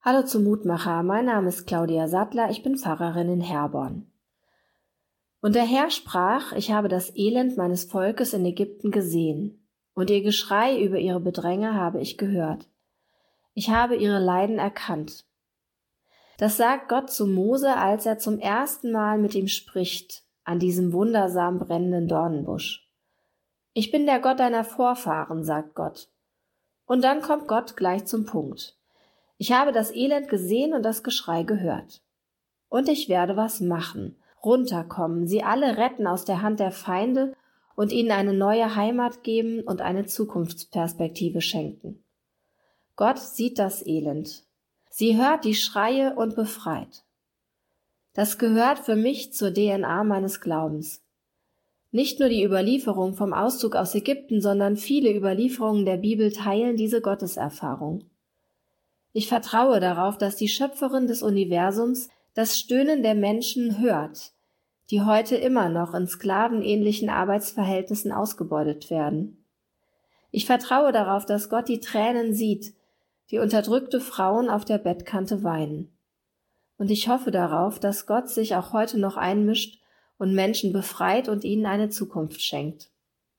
Hallo zum Mutmacher, mein Name ist Claudia Sattler, ich bin Pfarrerin in Herborn. Und der Herr sprach, ich habe das Elend meines Volkes in Ägypten gesehen, und ihr Geschrei über ihre Bedränge habe ich gehört. Ich habe ihre Leiden erkannt. Das sagt Gott zu Mose, als er zum ersten Mal mit ihm spricht, an diesem wundersam brennenden Dornenbusch. Ich bin der Gott deiner Vorfahren, sagt Gott. Und dann kommt Gott gleich zum Punkt. Ich habe das Elend gesehen und das Geschrei gehört. Und ich werde was machen, runterkommen, sie alle retten aus der Hand der Feinde und ihnen eine neue Heimat geben und eine Zukunftsperspektive schenken. Gott sieht das Elend. Sie hört die Schreie und befreit. Das gehört für mich zur DNA meines Glaubens. Nicht nur die Überlieferung vom Auszug aus Ägypten, sondern viele Überlieferungen der Bibel teilen diese Gotteserfahrung. Ich vertraue darauf, dass die Schöpferin des Universums das Stöhnen der Menschen hört, die heute immer noch in sklavenähnlichen Arbeitsverhältnissen ausgebeutet werden. Ich vertraue darauf, dass Gott die Tränen sieht, die unterdrückte Frauen auf der Bettkante weinen. Und ich hoffe darauf, dass Gott sich auch heute noch einmischt und Menschen befreit und ihnen eine Zukunft schenkt.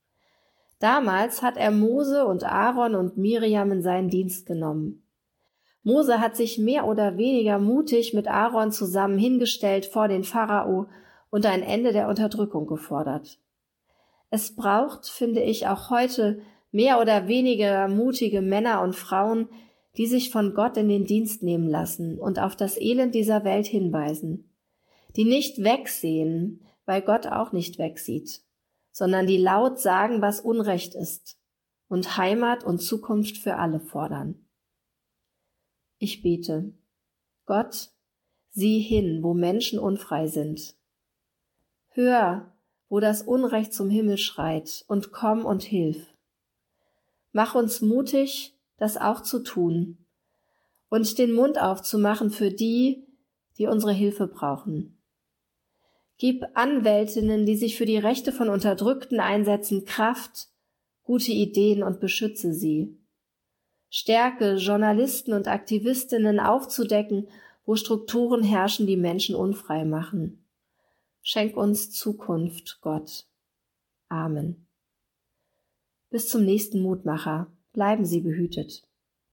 Damals hat er Mose und Aaron und Miriam in seinen Dienst genommen. Mose hat sich mehr oder weniger mutig mit Aaron zusammen hingestellt vor den Pharao und ein Ende der Unterdrückung gefordert. Es braucht, finde ich, auch heute mehr oder weniger mutige Männer und Frauen, die sich von Gott in den Dienst nehmen lassen und auf das Elend dieser Welt hinweisen, die nicht wegsehen, weil Gott auch nicht wegsieht, sondern die laut sagen, was Unrecht ist und Heimat und Zukunft für alle fordern. Ich bete, Gott, sieh hin, wo Menschen unfrei sind. Hör, wo das Unrecht zum Himmel schreit, und komm und hilf. Mach uns mutig, das auch zu tun und den Mund aufzumachen für die, die unsere Hilfe brauchen. Gib Anwältinnen, die sich für die Rechte von Unterdrückten einsetzen, Kraft, gute Ideen und beschütze sie. Stärke Journalisten und Aktivistinnen aufzudecken, wo Strukturen herrschen, die Menschen unfrei machen. Schenk uns Zukunft, Gott. Amen. Bis zum nächsten Mutmacher. Bleiben Sie behütet.